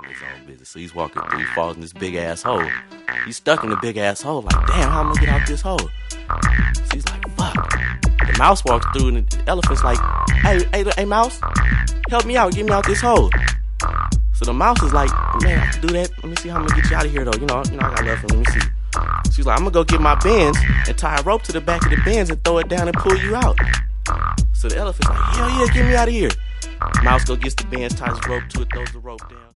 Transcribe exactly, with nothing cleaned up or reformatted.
on his own business. So he's walking through, he falls in this big ass hole. He's stuck in the big ass hole, like, damn, how am I gonna get out this hole? So he's like, fuck. The mouse walks through, and the elephant's like, hey, hey, hey, mouse, help me out, get me out this hole. So the mouse is like, man, I can do that. Let me see how I'm gonna get you out of here, though. You know, you know, I got love. Let me see. She's like, I'm gonna go get my bends and tie a rope to the back of the bends and throw it down and pull you out. So the elephant's like, hell yeah, get me out of here. Mouse go gets the bends, ties the rope to it, throws the rope down.